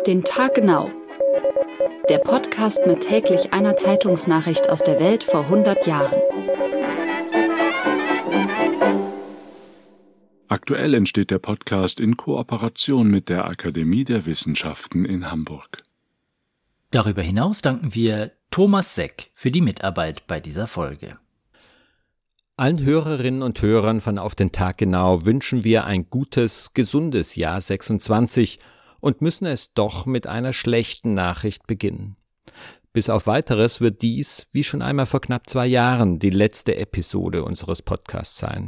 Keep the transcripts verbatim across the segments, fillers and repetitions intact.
den Tag genau. Der Podcast mit täglich einer Zeitungsnachricht aus der Welt vor hundert Jahren. Aktuell entsteht der Podcast in Kooperation mit der Akademie der Wissenschaften in Hamburg. Darüber hinaus danken wir Thomas Seck für die Mitarbeit bei dieser Folge. Allen Hörerinnen und Hörern von Auf den Tag genau wünschen wir ein gutes, gesundes Jahr sechsundzwanzig und müssen es doch mit einer schlechten Nachricht beginnen. Bis auf Weiteres wird dies, wie schon einmal vor knapp zwei Jahren, die letzte Episode unseres Podcasts sein.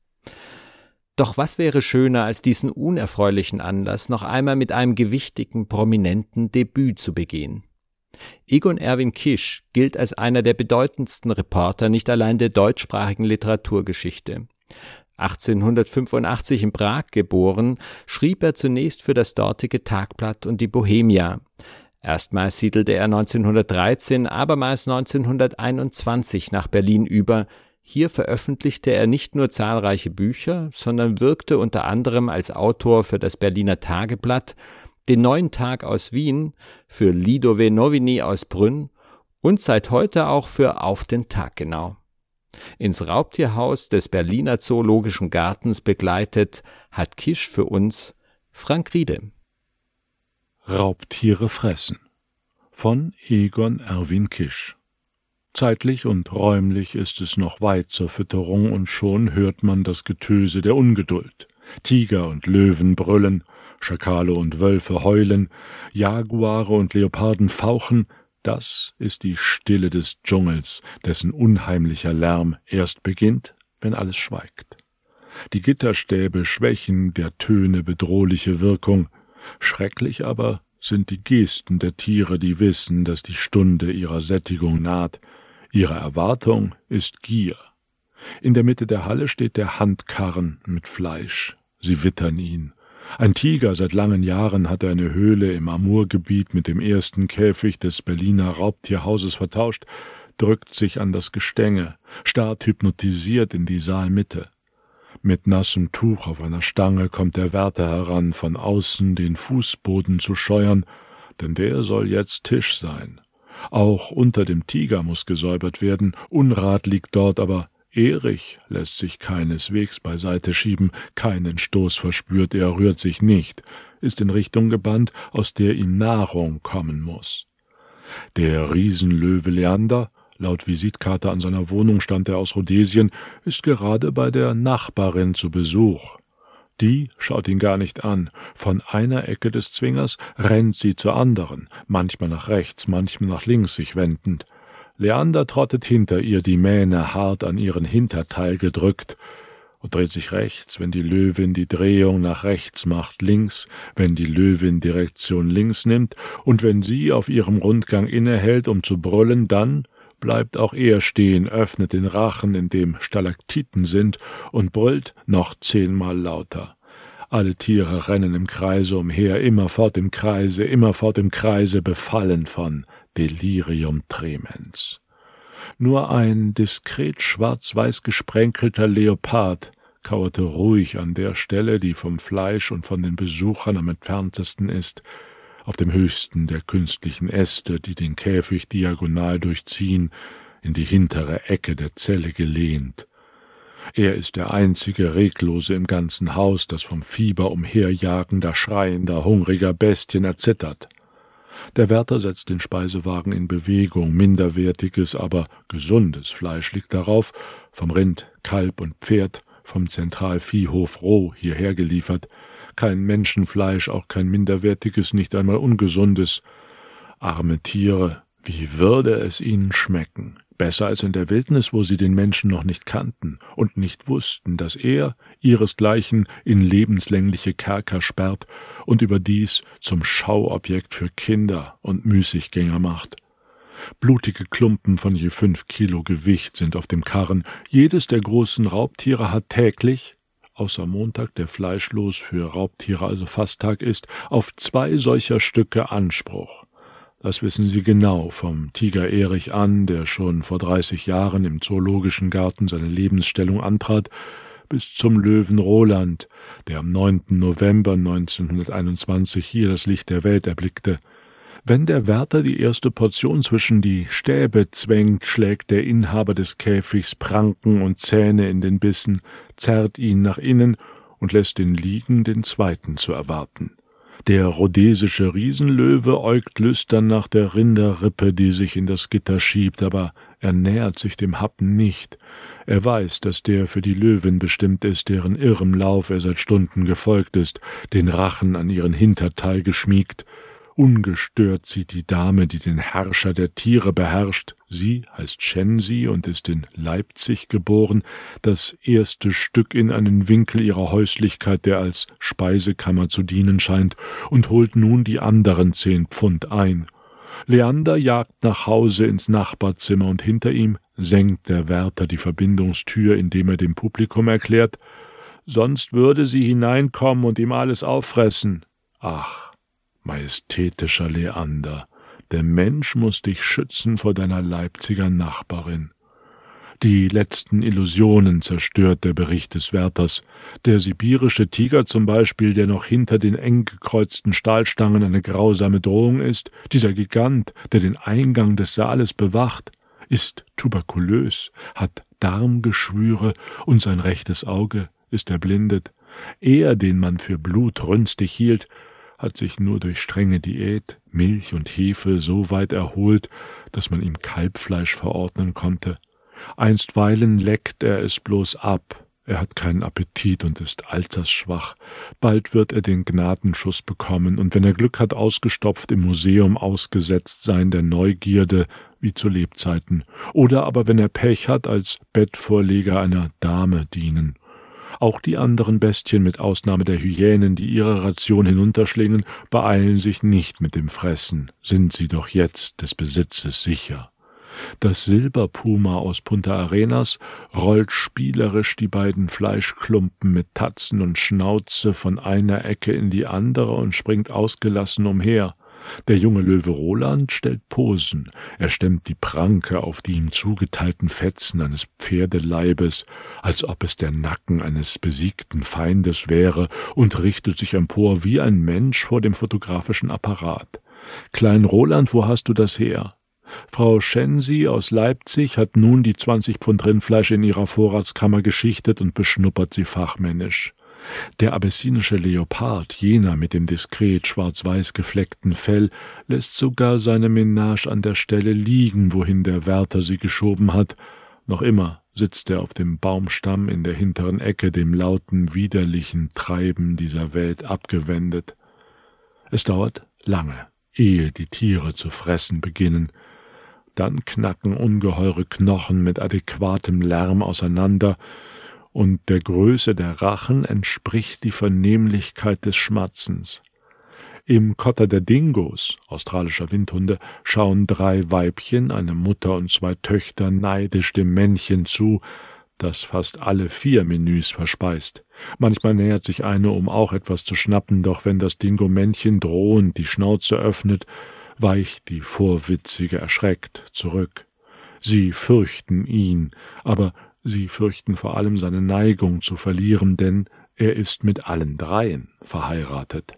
Doch was wäre schöner, als diesen unerfreulichen Anlass noch einmal mit einem gewichtigen, prominenten Debüt zu begehen? Egon Erwin Kisch gilt als einer der bedeutendsten Reporter nicht allein der deutschsprachigen Literaturgeschichte. achtzehnhundertfünfundachtzig in Prag geboren, schrieb er zunächst für das dortige Tagblatt und die Bohemia. Erstmals siedelte er neunzehnhundertdreizehn, abermals neunzehnhunderteinundzwanzig nach Berlin über. Hier veröffentlichte er nicht nur zahlreiche Bücher, sondern wirkte unter anderem als Autor für das Berliner Tageblatt, den Neuen Tag aus Wien, für Lidové Noviny aus Brünn und seit heute auch für Auf den Tag genau. Ins Raubtierhaus des Berliner Zoologischen Gartens begleitet hat Kisch für uns Frank Riede. Raubtiere fressen von Egon Erwin Kisch. Zeitlich und räumlich ist es noch weit zur Fütterung und schon hört man das Getöse der Ungeduld. Tiger und Löwen brüllen, Schakale und Wölfe heulen, Jaguare und Leoparden fauchen, das ist die Stille des Dschungels, dessen unheimlicher Lärm erst beginnt, wenn alles schweigt. Die Gitterstäbe schwächen der Töne bedrohliche Wirkung, schrecklich aber sind die Gesten der Tiere, die wissen, dass die Stunde ihrer Sättigung naht. Ihre Erwartung ist Gier. In der Mitte der Halle steht der Handkarren mit Fleisch. Sie wittern ihn. Ein Tiger seit langen Jahren hat eine Höhle im Amurgebiet mit dem ersten Käfig des Berliner Raubtierhauses vertauscht, drückt sich an das Gestänge, starrt hypnotisiert in die Saalmitte. Mit nassem Tuch auf einer Stange kommt der Wärter heran, von außen den Fußboden zu scheuern, denn der soll jetzt Tisch sein. Auch unter dem Tiger muss gesäubert werden, Unrat liegt dort, aber Erich lässt sich keineswegs beiseite schieben, keinen Stoß verspürt, er rührt sich nicht, ist in Richtung gebannt, aus der ihm Nahrung kommen muss. Der Riesenlöwe Leander, laut Visitkarte an seiner Wohnung stammt er aus Rhodesien, ist gerade bei der Nachbarin zu Besuch. Die schaut ihn gar nicht an. Von einer Ecke des Zwingers rennt sie zur anderen, manchmal nach rechts, manchmal nach links sich wendend. Leander trottet hinter ihr, die Mähne hart an ihren Hinterteil gedrückt, und dreht sich rechts, wenn die Löwin die Drehung nach rechts macht, links, wenn die Löwin Direktion links nimmt, und wenn sie auf ihrem Rundgang innehält, um zu brüllen, dann bleibt auch er stehen, öffnet den Rachen, in dem Stalaktiten sind, und brüllt noch zehnmal lauter. Alle Tiere rennen im Kreise umher, immerfort im Kreise, immerfort im Kreise, befallen von Delirium tremens. Nur ein diskret schwarz-weiß gesprenkelter Leopard kauerte ruhig an der Stelle, die vom Fleisch und von den Besuchern am entferntesten ist, auf dem höchsten der künstlichen Äste, die den Käfig diagonal durchziehen, in die hintere Ecke der Zelle gelehnt. Er ist der einzige Reglose im ganzen Haus, das vom Fieber umherjagender, schreiender, hungriger Bestien erzittert. Der Wärter setzt den Speisewagen in Bewegung, minderwertiges, aber gesundes Fleisch liegt darauf, vom Rind, Kalb und Pferd, vom Zentralviehhof roh hierher geliefert, kein Menschenfleisch, auch kein minderwertiges, nicht einmal ungesundes. Arme Tiere, wie würde es ihnen schmecken? Besser als in der Wildnis, wo sie den Menschen noch nicht kannten und nicht wussten, dass er ihresgleichen in lebenslängliche Kerker sperrt und überdies zum Schauobjekt für Kinder und Müßiggänger macht. Blutige Klumpen von je fünf Kilo Gewicht sind auf dem Karren. Jedes der großen Raubtiere hat täglich, außer Montag, der fleischlos für Raubtiere also Fasttag ist, auf zwei solcher Stücke Anspruch. Das wissen Sie genau vom Tiger Erich an, der schon vor dreißig Jahren im Zoologischen Garten seine Lebensstellung antrat, bis zum Löwen Roland, der am neunten November neunzehnhunderteinundzwanzig hier das Licht der Welt erblickte. Wenn der Wärter die erste Portion zwischen die Stäbe zwängt, schlägt der Inhaber des Käfigs Pranken und Zähne in den Bissen, zerrt ihn nach innen und lässt ihn liegen, den zweiten zu erwarten. Der rhodesische Riesenlöwe äugt lüstern nach der Rinderrippe, die sich in das Gitter schiebt, aber er nähert sich dem Happen nicht. Er weiß, dass der für die Löwin bestimmt ist, deren irrem Lauf er seit Stunden gefolgt ist, den Rachen an ihren Hinterteil geschmiegt. Ungestört sieht die Dame, die den Herrscher der Tiere beherrscht, sie heißt Shensi und ist in Leipzig geboren, das erste Stück in einen Winkel ihrer Häuslichkeit, der als Speisekammer zu dienen scheint, und holt nun die anderen zehn Pfund ein. Leander jagt nach Hause ins Nachbarzimmer, und hinter ihm senkt der Wärter die Verbindungstür, indem er dem Publikum erklärt, sonst würde sie hineinkommen und ihm alles auffressen. Ach, majestätischer Leander, der Mensch muß dich schützen vor deiner Leipziger Nachbarin. Die letzten Illusionen zerstört der Bericht des Wärters. Der sibirische Tiger zum Beispiel, der noch hinter den eng gekreuzten Stahlstangen eine grausame Drohung ist, dieser Gigant, der den Eingang des Saales bewacht, ist tuberkulös, hat Darmgeschwüre und sein rechtes Auge ist erblindet. Er, den man für blutrünstig hielt, hat sich nur durch strenge Diät, Milch und Hefe so weit erholt, dass man ihm Kalbfleisch verordnen konnte. Einstweilen leckt er es bloß ab. Er hat keinen Appetit und ist altersschwach. Bald wird er den Gnadenschuss bekommen und wenn er Glück hat, ausgestopft im Museum ausgesetzt sein der Neugierde, wie zu Lebzeiten. Oder aber, wenn er Pech hat, als Bettvorleger einer Dame dienen. Auch die anderen Bestien, mit Ausnahme der Hyänen, die ihre Ration hinunterschlingen, beeilen sich nicht mit dem Fressen, sind sie doch jetzt des Besitzes sicher. Das Silberpuma aus Punta Arenas rollt spielerisch die beiden Fleischklumpen mit Tatzen und Schnauze von einer Ecke in die andere und springt ausgelassen umher. Der junge Löwe Roland stellt Posen, er stemmt die Pranke auf die ihm zugeteilten Fetzen eines Pferdeleibes, als ob es der Nacken eines besiegten Feindes wäre, und richtet sich empor wie ein Mensch vor dem fotografischen Apparat. »Klein Roland, wo hast du das her?« Frau Shensi aus Leipzig hat nun die zwanzig Pfund Rindfleisch in ihrer Vorratskammer geschichtet und beschnuppert sie fachmännisch. Der abessinische Leopard, jener mit dem diskret schwarz-weiß gefleckten Fell, lässt sogar seine Menage an der Stelle liegen, wohin der Wärter sie geschoben hat. Noch immer sitzt er auf dem Baumstamm in der hinteren Ecke, dem lauten, widerlichen Treiben dieser Welt abgewendet. Es dauert lange, ehe die Tiere zu fressen beginnen. Dann knacken ungeheure Knochen mit adäquatem Lärm auseinander, und der Größe der Rachen entspricht die Vernehmlichkeit des Schmatzens. Im Kotter der Dingos, australischer Windhunde, schauen drei Weibchen, eine Mutter und zwei Töchter, neidisch dem Männchen zu, das fast alle vier Menüs verspeist. Manchmal nähert sich eine, um auch etwas zu schnappen, doch wenn das Dingo-Männchen drohend die Schnauze öffnet, weicht die Vorwitzige erschreckt zurück. Sie fürchten ihn, aber sie fürchten vor allem seine Neigung zu verlieren, denn er ist mit allen dreien verheiratet.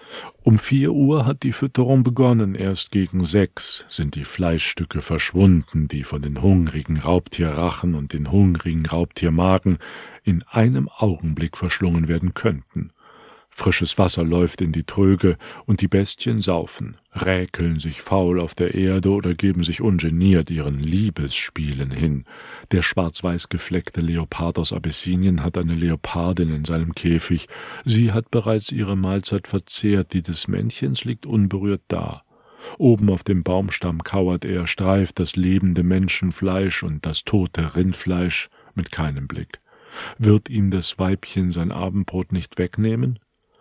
Um vier Uhr hat die Fütterung begonnen, erst gegen sechs sind die Fleischstücke verschwunden, die von den hungrigen Raubtierrachen und den hungrigen Raubtiermagen in einem Augenblick verschlungen werden könnten. Frisches Wasser läuft in die Tröge, und die Bestien saufen, räkeln sich faul auf der Erde oder geben sich ungeniert ihren Liebesspielen hin. Der schwarz-weiß gefleckte Leopard aus Abessinien hat eine Leopardin in seinem Käfig. Sie hat bereits ihre Mahlzeit verzehrt, die des Männchens liegt unberührt da. Oben auf dem Baumstamm kauert er, streift das lebende Menschenfleisch und das tote Rindfleisch mit keinem Blick. Wird ihm das Weibchen sein Abendbrot nicht wegnehmen?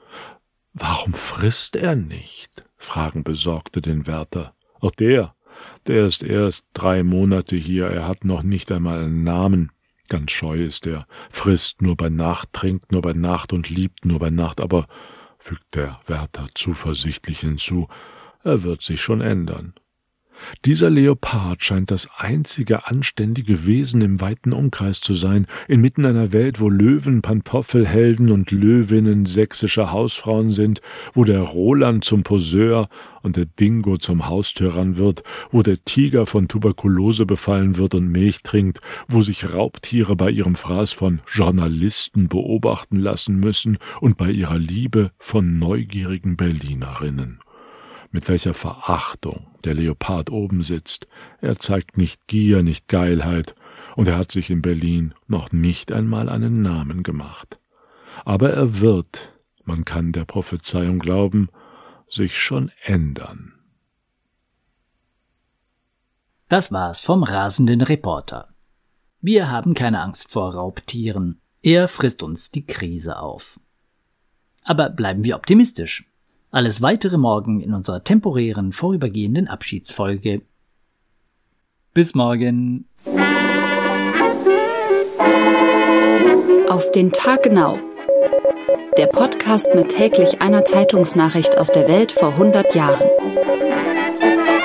»Warum frisst er nicht?« fragen Besorgte den Wärter. »Auch der, der ist erst drei Monate hier, er hat noch nicht einmal einen Namen. Ganz scheu ist er, frisst nur bei Nacht, trinkt nur bei Nacht und liebt nur bei Nacht, aber«, fügt der Wärter zuversichtlich hinzu, »er wird sich schon ändern.« Dieser Leopard scheint das einzige anständige Wesen im weiten Umkreis zu sein, inmitten einer Welt, wo Löwen Pantoffelhelden und Löwinnen sächsische Hausfrauen sind, wo der Roland zum Poseur und der Dingo zum Haustyrann wird, wo der Tiger von Tuberkulose befallen wird und Milch trinkt, wo sich Raubtiere bei ihrem Fraß von Journalisten beobachten lassen müssen und bei ihrer Liebe von neugierigen Berlinerinnen. Mit welcher Verachtung der Leopard oben sitzt. Er zeigt nicht Gier, nicht Geilheit, und er hat sich in Berlin noch nicht einmal einen Namen gemacht. Aber er wird, man kann der Prophezeiung glauben, sich schon ändern. Das war's vom rasenden Reporter. Wir haben keine Angst vor Raubtieren. Er frisst uns die Krise auf. Aber bleiben wir optimistisch. Alles weitere morgen in unserer temporären, vorübergehenden Abschiedsfolge. Bis morgen. Auf den Tag genau. Der Podcast mit täglich einer Zeitungsnachricht aus der Welt vor hundert Jahren.